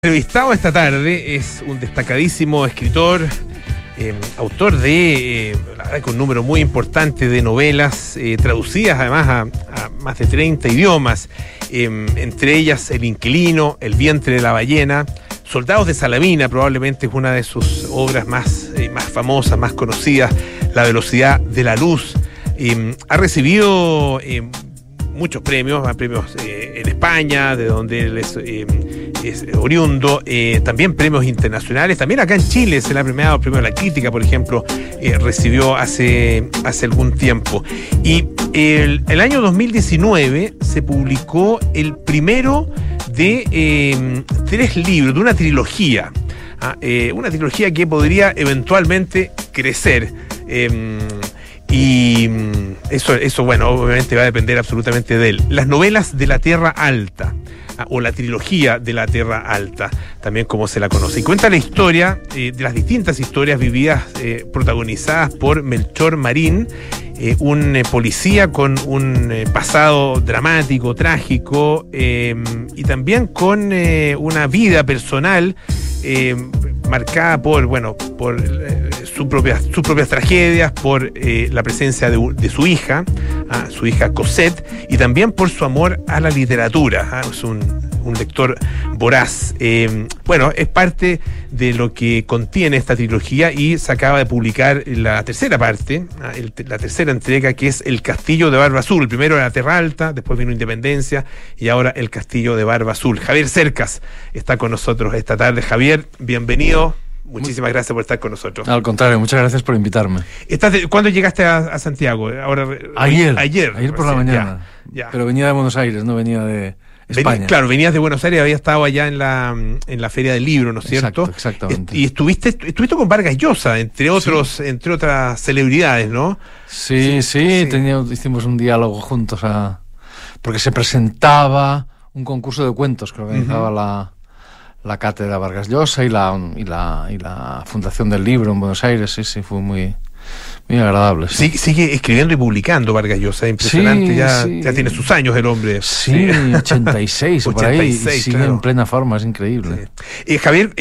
Entrevistado esta tarde es un destacadísimo escritor, autor de, la verdad, con un número muy importante de novelas, traducidas además a más de 30 idiomas, entre ellas El Inquilino, El vientre de la ballena, Soldados de Salamina, probablemente es una de sus obras más famosas, más conocidas, La velocidad de la luz. Ha recibido muchos premios en España, de donde él es oriundo, también premios internacionales, también acá en Chile se le ha premiado, el premio de la crítica, por ejemplo, recibió hace algún tiempo. Y el año 2019 se publicó el primero de 3 libros, de una trilogía que podría eventualmente crecer. Y eso, bueno, obviamente va a depender absolutamente de él. Las novelas de la Tierra Alta, o la trilogía de la Tierra Alta, también como se la conoce. Y cuenta la historia de las distintas historias vividas, protagonizadas por Melchor Marín, un policía con un pasado dramático, trágico, y también con una vida personal marcada por sus propias tragedias, por la presencia de su hija Cosette, y también por su amor a la literatura. Es un lector voraz. Es parte de lo que contiene esta trilogía, y se acaba de publicar la tercera parte, la tercera entrega, que es El Castillo de Barba Azul. Primero era la Tierra Alta, después vino Independencia, y ahora El Castillo de Barba Azul. Javier Cercas está con nosotros esta tarde. Javier, bienvenido. Muchísimas gracias por estar con nosotros. Al contrario, muchas gracias por invitarme. ¿Cuándo llegaste a Santiago? Ayer por la mañana. Ya. Pero venía de Buenos Aires, no venía de España. Claro, venías de Buenos Aires, había estado allá en la Feria del Libro, ¿no es cierto? Exactamente. Y estuviste con Vargas Llosa, entre otras celebridades, ¿no? Sí. Hicimos un diálogo juntos, porque se presentaba un concurso de cuentos que organizaba la Cátedra Vargas Llosa y la Fundación del Libro en Buenos Aires. Sí, fue muy agradable. Sí. Sigue escribiendo y publicando Vargas Llosa, impresionante. Ya tiene sus años el hombre. Sí, 86 por ahí, sigue claro, en plena forma, es increíble. Sí. Javier,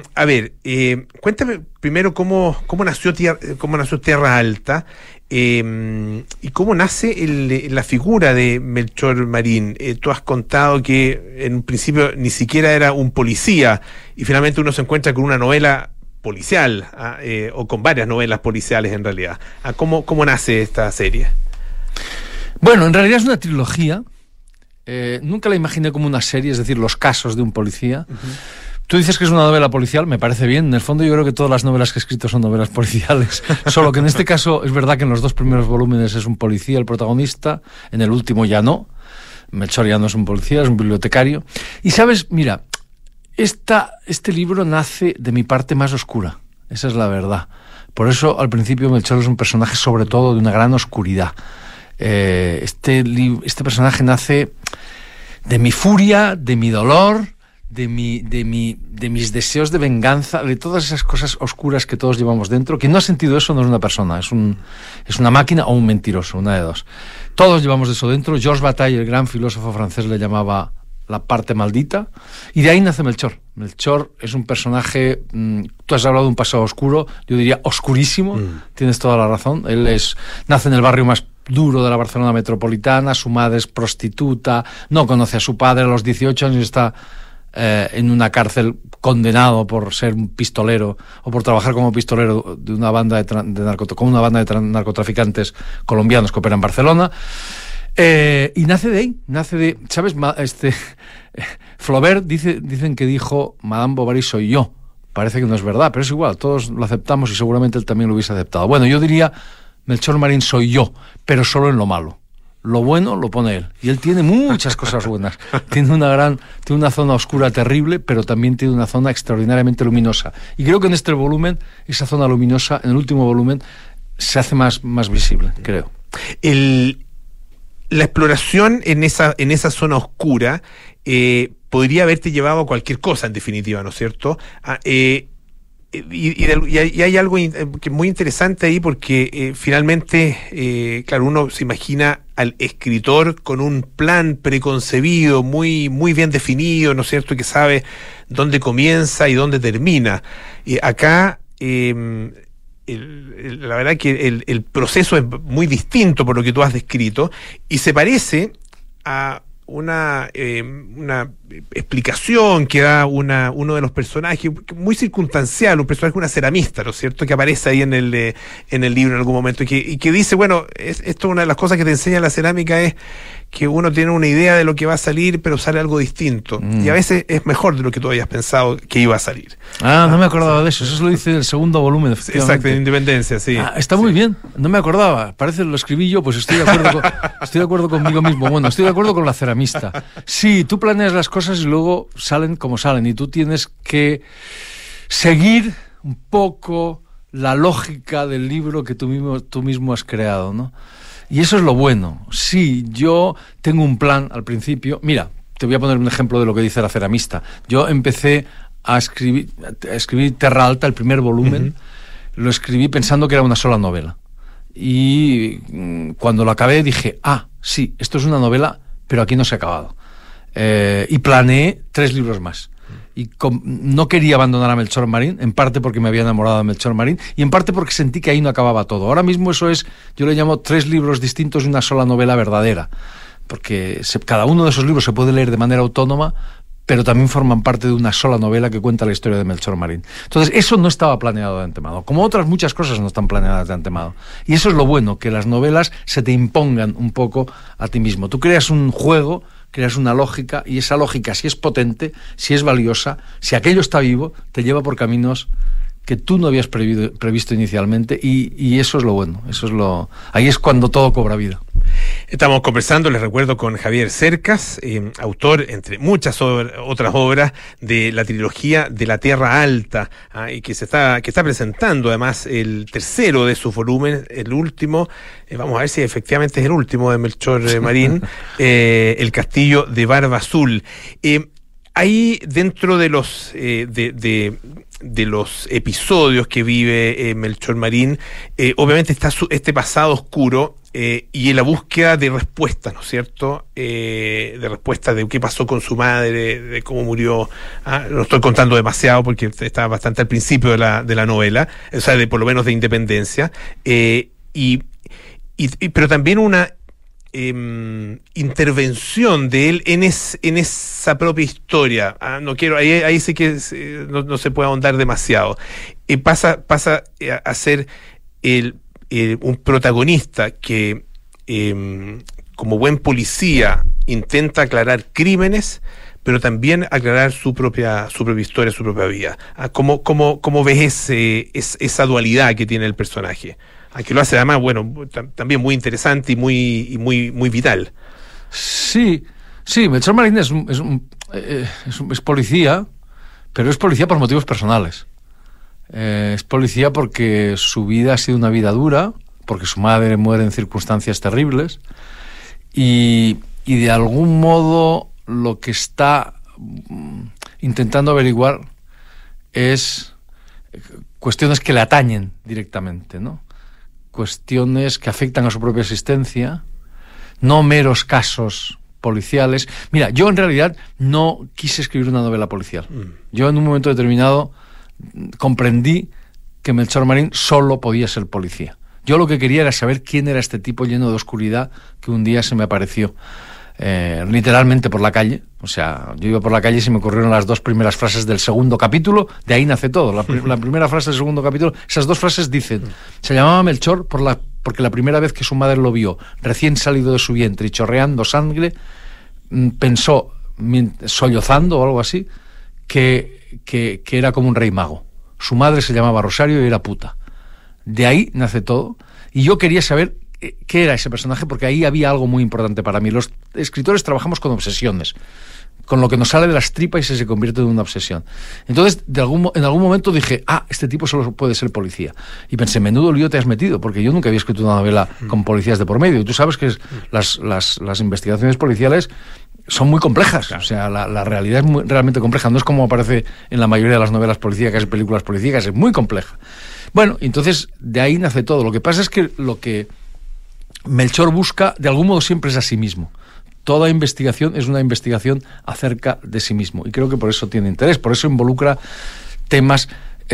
cuéntame primero cómo nació Tierra Alta, y cómo nace la figura de Melchor Marín. Tú has contado que en un principio ni siquiera era un policía, y finalmente uno se encuentra con una novela policial, o con varias novelas policiales en realidad. ¿Cómo nace esta serie? Bueno, en realidad es una trilogía. Nunca la imaginé como una serie, es decir, los casos de un policía. Uh-huh. Tú dices que es una novela policial, me parece bien. En el fondo yo creo que todas las novelas que he escrito son novelas policiales. Solo que en este caso es verdad que en los 2 primeros volúmenes es un policía el protagonista, en el último ya no. Melchor ya no es un policía, es un bibliotecario. Y sabes, mira, este libro nace de mi parte más oscura. Esa es la verdad. Por eso al principio Melchor es un personaje sobre todo de una gran oscuridad. Este personaje nace de mi furia, de mi dolor, de mis deseos de venganza, de todas esas cosas oscuras que todos llevamos dentro. Quien no ha sentido eso no es una persona, es una máquina o un mentiroso, una de dos. Todos llevamos eso dentro. Georges Bataille, el gran filósofo francés, le llamaba la parte maldita, y de ahí nace Melchor. Melchor es un personaje, tú has hablado de un pasado oscuro, yo diría oscurísimo. Tienes toda la razón. Él nace en el barrio más duro de la Barcelona metropolitana, su madre es prostituta, no conoce a su padre, a los 18 años está en una cárcel condenado por ser un pistolero, o por trabajar como pistolero de una banda con una banda de narcotraficantes colombianos que opera en Barcelona. Y nace de ahí, ¿sabes? Flaubert dicen que dijo Madame Bovary soy yo. Parece que no es verdad, pero es igual, todos lo aceptamos, y seguramente él también lo hubiese aceptado. Bueno, yo diría Melchor Marín soy yo, pero solo en lo malo. Lo bueno lo pone él, y él tiene muchas cosas buenas. Tiene una zona oscura terrible, pero también tiene una zona extraordinariamente luminosa. Y creo que en este volumen, esa zona luminosa, en el último volumen, se hace más visible, creo. La exploración en esa zona oscura podría haberte llevado a cualquier cosa, en definitiva, ¿no es cierto? Y hay algo que es muy interesante ahí porque finalmente, claro, uno se imagina al escritor con un plan preconcebido, muy, muy bien definido, ¿no es cierto?, que sabe dónde comienza y dónde termina. Acá, la verdad que el proceso es muy distinto por lo que tú has descrito y se parece a una explicación que da uno de los personajes, muy circunstancial, un personaje, una ceramista, ¿no es cierto?, que aparece ahí en el libro en algún momento y que dice, bueno, esto, una de las cosas que te enseña la cerámica es que uno tiene una idea de lo que va a salir, pero sale algo distinto. Y a veces es mejor de lo que tú habías pensado que iba a salir. No me acordaba de eso lo dice en el segundo volumen, efectivamente. Exacto, en Independencia, sí. Está muy bien, no me acordaba. Parece que lo escribí yo, pues estoy de acuerdo conmigo mismo. Bueno, estoy de acuerdo con la ceramista. Sí, tú planeas las cosas y luego salen como salen, y tú tienes que seguir un poco la lógica del libro que tú mismo has creado, ¿no? Y eso es lo bueno. Sí, yo tengo un plan al principio. Mira, te voy a poner un ejemplo de lo que dice la ceramista. Yo empecé a escribir Terra Alta, el primer volumen. Lo escribí pensando que era una sola novela. Y cuando lo acabé dije, sí, esto es una novela, pero aquí no se ha acabado. Y planeé 3 libros más. Y no quería abandonar a Melchor Marín, en parte porque me había enamorado de Melchor Marín y en parte porque sentí que ahí no acababa todo. Ahora mismo eso es, yo le llamo 3 libros distintos y una sola novela verdadera, porque cada uno de esos libros se puede leer de manera autónoma, pero también forman parte de una sola novela que cuenta la historia de Melchor Marín. Entonces, eso no estaba planeado de antemano, como otras muchas cosas no están planeadas de antemano. Y eso es lo bueno, que las novelas se te impongan un poco a ti mismo. Tú creas un juego, creas una lógica, y esa lógica, si es potente, si es valiosa, si aquello está vivo, te lleva por caminos que tú no habías previsto inicialmente, y eso es lo bueno, ahí es cuando todo cobra vida. Estamos conversando, les recuerdo, con Javier Cercas, autor, entre muchas otras obras, de la trilogía de la Tierra Alta, y que está presentando además el tercero de sus volúmenes, el último, vamos a ver si efectivamente es el último de Melchor Marín, El Castillo de Barba Azul. Ahí, dentro de los de los episodios que vive Melchor Marín, obviamente está este pasado oscuro y en la búsqueda de respuestas, ¿no es cierto? De respuestas de qué pasó con su madre, de cómo murió. No estoy contando demasiado porque está bastante al principio de la novela, o sea, por lo menos de Independencia, pero también una intervención de él en esa propia historia. No quiero, ahí sí que no se puede ahondar demasiado. Pasa a ser un protagonista que, como buen policía, intenta aclarar crímenes, pero también aclarar su propia historia, su propia vida. ¿Cómo ves esa dualidad que tiene el personaje? Que lo hace además, bueno, también muy interesante y muy vital. Sí, Melchor Marín es policía, pero es policía por motivos personales. Es policía porque su vida ha sido una vida dura, porque su madre muere en circunstancias terribles, y de algún modo lo que está intentando averiguar es cuestiones que le atañen directamente, ¿no? Cuestiones que afectan a su propia existencia, no meros casos policiales. Mira, yo en realidad no quise escribir una novela policial. Yo en un momento determinado comprendí que Melchor Marín solo podía ser policía. Yo lo que quería era saber quién era este tipo lleno de oscuridad que un día se me apareció literalmente por la calle. O sea, yo iba por la calle y se me ocurrieron las 2 primeras frases del segundo capítulo. De ahí nace todo. La primera frase del segundo capítulo, esas 2 frases dicen: se llamaba Melchor porque la primera vez que su madre lo vio recién salido de su vientre y chorreando sangre, pensó, sollozando o algo así, que era como un rey mago. Su madre se llamaba Rosario y era puta. De ahí nace todo. Y yo quería saber qué era ese personaje, porque ahí había algo muy importante para mí. Los escritores trabajamos con obsesiones, con lo que nos sale de las tripas y se convierte en una obsesión. Entonces, en algún momento dije, este tipo solo puede ser policía. Y pensé, menudo lío te has metido, porque yo nunca había escrito una novela con policías de por medio. Y tú sabes que las investigaciones policiales son muy complejas. Claro. O sea, la realidad es realmente compleja. No es como aparece en la mayoría de las novelas policíacas y películas policíacas, es muy compleja. Bueno, entonces de ahí nace todo. Lo que pasa es que lo que Melchor busca, de algún modo, siempre es a sí mismo. Toda investigación es una investigación acerca de sí mismo. Y creo que por eso tiene interés, por eso involucra temas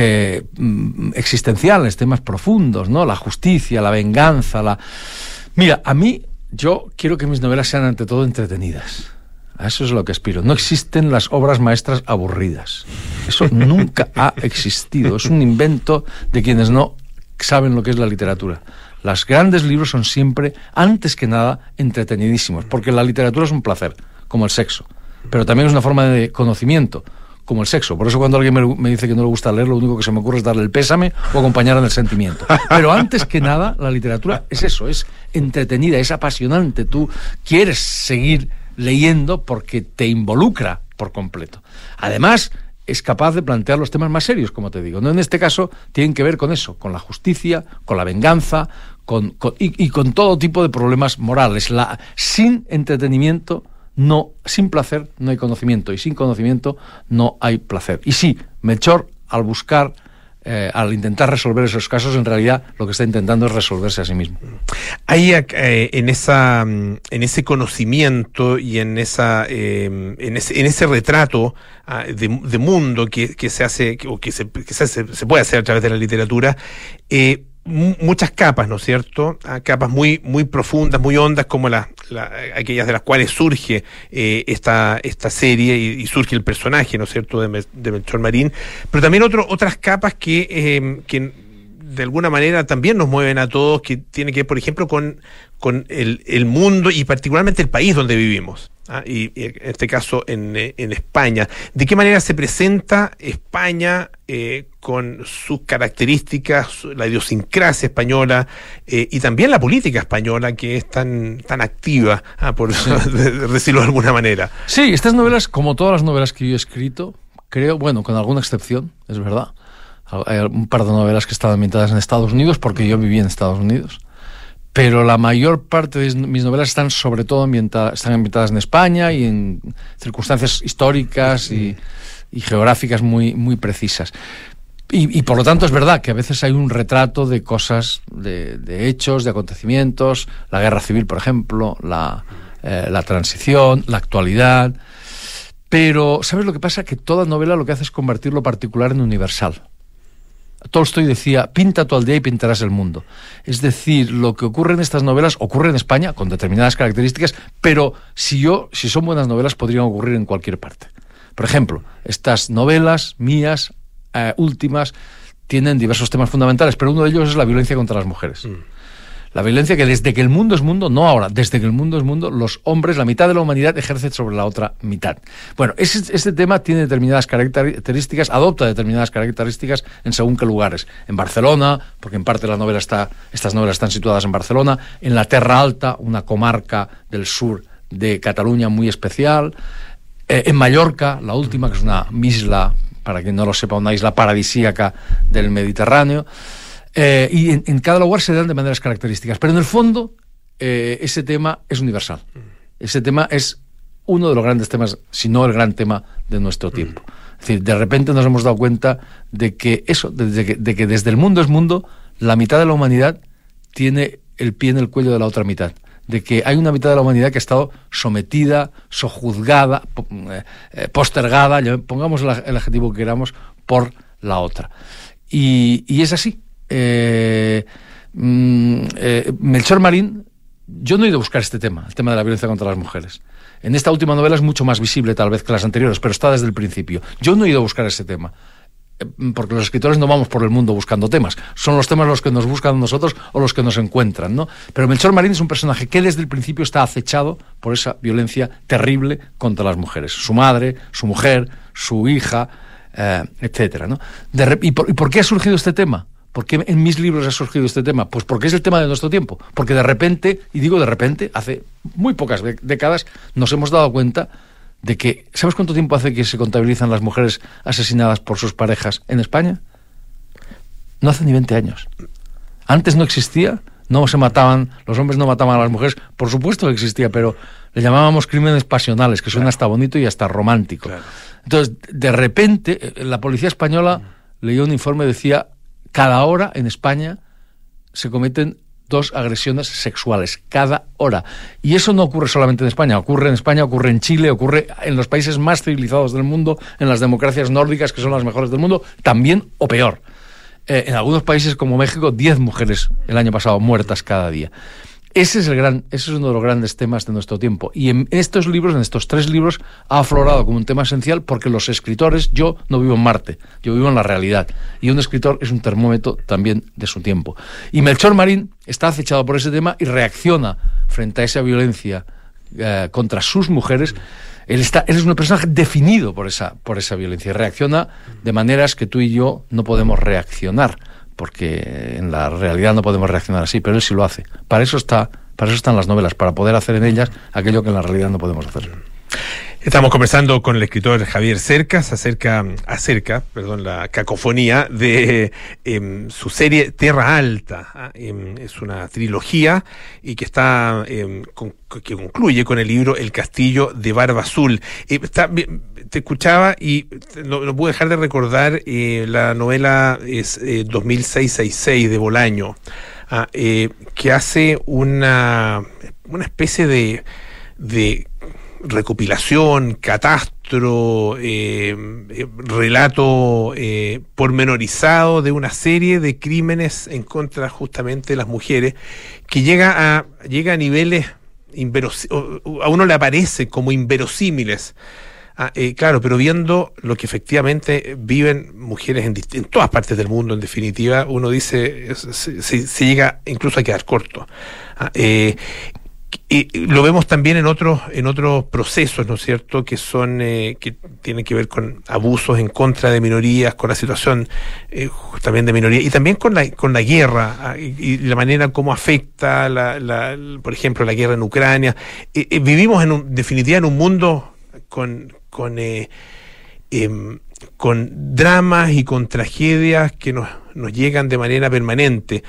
existenciales, temas profundos, ¿no? La justicia, la venganza, Mira, yo quiero que mis novelas sean ante todo entretenidas. A eso es lo que aspiro. No existen las obras maestras aburridas. Eso nunca ha existido. Es un invento de quienes no saben lo que es la literatura. Los grandes libros son siempre, antes que nada, entretenidísimos, porque la literatura es un placer, como el sexo, pero también es una forma de conocimiento, como el sexo. Por eso cuando alguien me dice que no le gusta leer, lo único que se me ocurre es darle el pésame o acompañar en el sentimiento. Pero antes que nada, la literatura es eso, es entretenida, es apasionante. Tú quieres seguir leyendo porque te involucra por completo. Además, es capaz de plantear los temas más serios, como te digo. No, en este caso tienen que ver con eso, con la justicia, con la venganza, y con todo tipo de problemas morales. Sin entretenimiento, sin placer no hay conocimiento, y sin conocimiento no hay placer. Y sí, Melchor, al intentar resolver esos casos, en realidad lo que está intentando es resolverse a sí mismo. Ahí en ese conocimiento y en ese retrato de mundo que se hace, o que se puede hacer a través de la literatura, muchas capas, ¿no es cierto? Capas muy, muy profundas, muy hondas, como aquellas de las cuales surge esta serie y surge el personaje, ¿no es cierto?, de Melchor Marín, pero también otras capas que de alguna manera también nos mueven a todos, que tiene que ver, por ejemplo, con el mundo y particularmente el país donde vivimos. Y en este caso en España. ¿De qué manera se presenta España con sus características, la idiosincrasia española y también la política española, que es tan activa, por decirlo de alguna manera? Sí, estas novelas, como todas las novelas que yo he escrito, creo, bueno, con alguna excepción, es verdad, hay un par de novelas que están ambientadas en Estados Unidos, porque yo viví en Estados Unidos, pero la mayor parte de mis novelas están sobre todo ambientadas en España y en circunstancias históricas y geográficas muy, muy precisas. Y por lo tanto es verdad que a veces hay un retrato de cosas, de hechos, de acontecimientos, la guerra civil, por ejemplo, la transición, la actualidad. Pero, ¿sabes lo que pasa? Que toda novela lo que hace es convertir lo particular en universal. Tolstoy decía, pinta tu aldea y pintarás el mundo. Es decir, lo que ocurre en estas novelas ocurre en España con determinadas características, pero si son buenas novelas, podrían ocurrir en cualquier parte. Por ejemplo, estas novelas mías, últimas, tienen diversos temas fundamentales, pero uno de ellos es la violencia contra las mujeres. La violencia que desde que el mundo es mundo, no ahora, desde que el mundo es mundo, los hombres, la mitad de la humanidad, ejerce sobre la otra mitad. Bueno, este tema tiene determinadas características, adopta determinadas características en según qué lugares. En Barcelona, porque en parte estas novelas están situadas en Barcelona, en la Terra Alta, una comarca del sur de Cataluña muy especial, en Mallorca, la última, que es una isla, para quien no lo sepa, una isla paradisíaca del Mediterráneo. Y en cada lugar se dan de maneras características, pero en el fondo ese tema es universal. Ese tema es uno de los grandes temas, si no el gran tema de nuestro tiempo. Es decir, de repente nos hemos dado cuenta de que desde el mundo es mundo, la mitad de la humanidad tiene el pie en el cuello de la otra mitad. De que hay una mitad de la humanidad que ha estado sometida, sojuzgada, postergada, pongamos el adjetivo que queramos, por la otra. Y es así. Melchor Marín, yo no he ido a buscar este tema, el tema de la violencia contra las mujeres. En esta última novela es mucho más visible tal vez que las anteriores, pero está desde el principio. Yo no he ido a buscar ese tema, porque los escritores no vamos por el mundo buscando temas, son los temas los que nos buscan a nosotros o los que nos encuentran, ¿no? Pero Melchor Marín es un personaje que desde el principio está acechado por esa violencia terrible contra las mujeres, su madre, su mujer, su hija, etcétera, ¿no? ¿Y por qué ha surgido este tema? ¿Por qué en mis libros ha surgido este tema? Pues porque es el tema de nuestro tiempo. Porque de repente, y digo de repente, hace muy pocas décadas nos hemos dado cuenta de que... ¿Sabes cuánto tiempo hace que se contabilizan las mujeres asesinadas por sus parejas en España? No hace ni 20 años. Antes no existía No se mataban, los hombres no mataban a las mujeres, por supuesto que existía, pero le llamábamos crímenes pasionales, que suena hasta bonito y hasta romántico. Claro. Entonces, de repente, la policía española leyó un informe, decía, cada hora en España se cometen 2 agresiones sexuales, cada hora. Y eso no ocurre solamente en España, ocurre en Chile, ocurre en los países más civilizados del mundo, en las democracias nórdicas, que son las mejores del mundo, también o peor. En algunos países como México, 10 mujeres el año pasado muertas cada día. Ese es uno de los grandes temas de nuestro tiempo. Y en estos 3 libros, ha aflorado como un tema esencial porque los escritores, yo no vivo en Marte, yo vivo en la realidad. Y un escritor es un termómetro también de su tiempo. Y Melchor Marín está acechado por ese tema y reacciona frente a esa violencia contra sus mujeres. Él es un personaje definido por esa violencia y reacciona de maneras que tú y yo no podemos reaccionar, porque en la realidad no podemos reaccionar así, pero él sí lo hace. Para eso están las novelas, para poder hacer en ellas aquello que en la realidad no podemos hacer. Estamos conversando con el escritor Javier Cercas acerca la cacofonía de su serie Tierra Alta. Es una trilogía y que que concluye con el libro El Castillo de Barba Azul. Te escuchaba y no pude dejar de recordar la novela 2666 de Bolaño, que hace una especie de recopilación, catastro, relato pormenorizado de una serie de crímenes en contra justamente de las mujeres, que llega a niveles a uno le aparece como inverosímiles. Claro, pero viendo lo que efectivamente viven mujeres en todas partes del mundo, en definitiva, uno dice, se llega incluso a quedar corto. Y lo vemos también en otros procesos, ¿no es cierto?, que tienen que ver con abusos en contra de minorías, con la situación también de minorías, y también con la guerra y la manera como afecta por ejemplo, la guerra en Ucrania. Vivimos en definitiva en un mundo con dramas y con tragedias que nos llegan de manera permanente.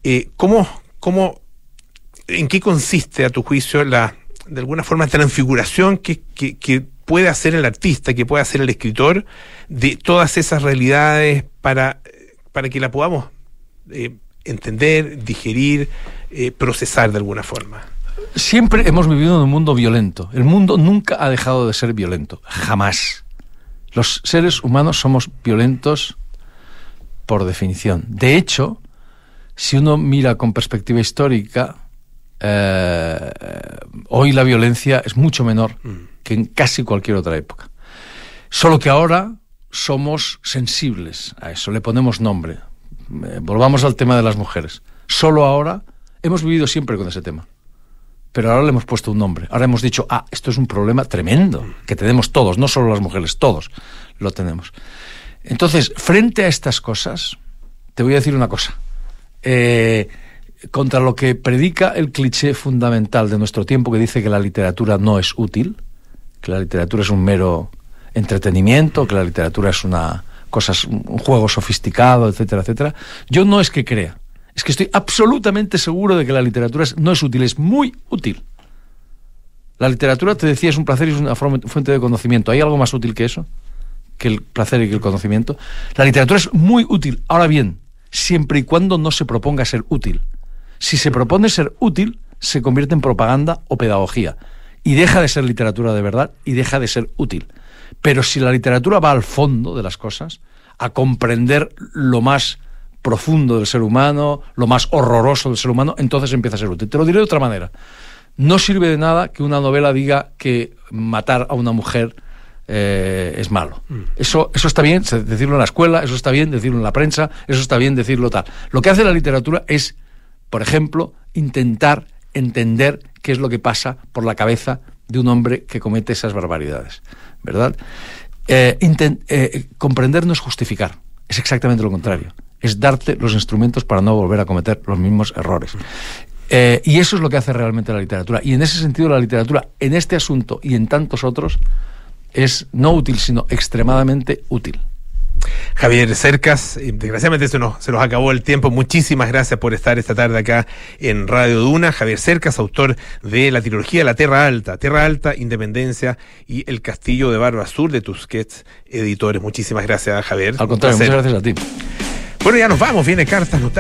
¿En qué consiste, a tu juicio, de alguna forma, transfiguración que puede hacer el artista, que puede hacer el escritor de todas esas realidades para que la podamos entender, digerir, procesar de alguna forma? Siempre hemos vivido en un mundo violento. El mundo nunca ha dejado de ser violento, jamás. Los seres humanos somos violentos por definición. De hecho, si uno mira con perspectiva histórica, hoy la violencia es mucho menor que en casi cualquier otra época. Solo que ahora somos sensibles a eso, le ponemos nombre. Volvamos al tema de las mujeres. Solo ahora hemos vivido siempre con ese tema, pero ahora le hemos puesto un nombre. Ahora hemos dicho, esto es un problema tremendo que tenemos todos, no solo las mujeres, todos lo tenemos. Entonces, frente a estas cosas, te voy a decir una cosa. Contra lo que predica el cliché fundamental de nuestro tiempo, que dice que la literatura no es útil, que la literatura es un mero entretenimiento, que la literatura es un juego sofisticado, etcétera, etcétera. Yo no es que crea, es que estoy absolutamente seguro de que la literatura no es útil, es muy útil. La literatura, te decía, es un placer y es una fuente de conocimiento. ¿Hay algo más útil que eso? Que el placer y que el conocimiento. La literatura es muy útil. Ahora bien, siempre y cuando no se proponga ser útil. Si se propone ser útil, se convierte en propaganda o pedagogía. Y deja de ser literatura de verdad y deja de ser útil. Pero si la literatura va al fondo de las cosas, a comprender lo más profundo del ser humano, lo más horroroso del ser humano, entonces empieza a ser útil. Te lo diré de otra manera. No sirve de nada que una novela diga que matar a una mujer es malo. Eso está bien decirlo en la escuela, eso está bien decirlo en la prensa, eso está bien decirlo tal. Lo que hace la literatura es, por ejemplo, intentar entender qué es lo que pasa por la cabeza de un hombre que comete esas barbaridades, ¿verdad? Comprender no es justificar, es exactamente lo contrario. Es darte los instrumentos para no volver a cometer los mismos errores. Y eso es lo que hace realmente la literatura. Y en ese sentido, la literatura, en este asunto y en tantos otros, es no útil, sino extremadamente útil. Javier Cercas, desgraciadamente se nos acabó el tiempo. Muchísimas gracias por estar esta tarde acá en Radio Duna. Javier Cercas, autor de la trilogía La Tierra Alta, Independencia y El Castillo de Barba Azul, de Tusquets Editores. Muchísimas gracias, Javier. Al contrario, muchas gracias a ti. Bueno, ya nos vamos. Viene Cartas Notables.